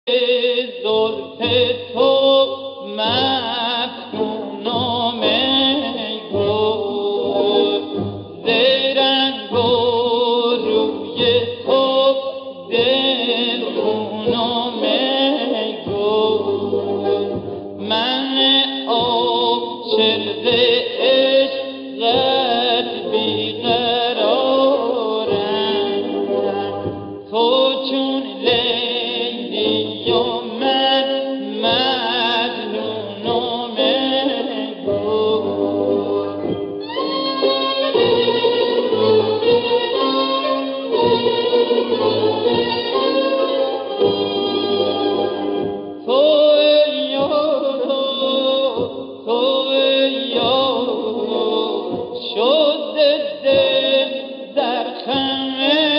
زلف تو مفتونم ای گل ز رنگ و روی تو دلخونم ای گل من عاشق عشقت بیقرارم تو چون لیلی و من مجنونم ای گل تو ای یارا تو ای یارا شد دل در خم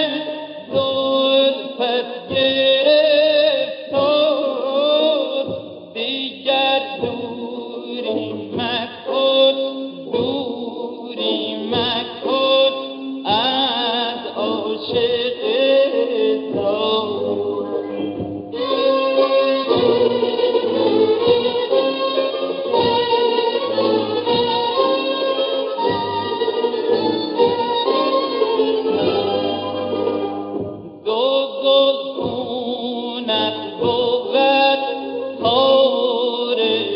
زلفت گرفتار دیگر دوری مکن از عاشق زار دو زلفونت بود تار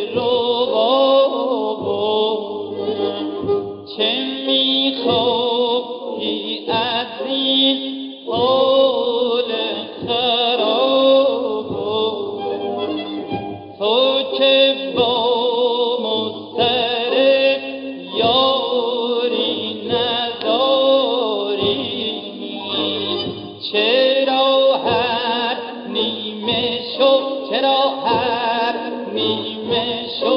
ربابم چه می‌خواهی از این حال خرابم تو که با مضطرب یاری نداری چرا هر نیمه شب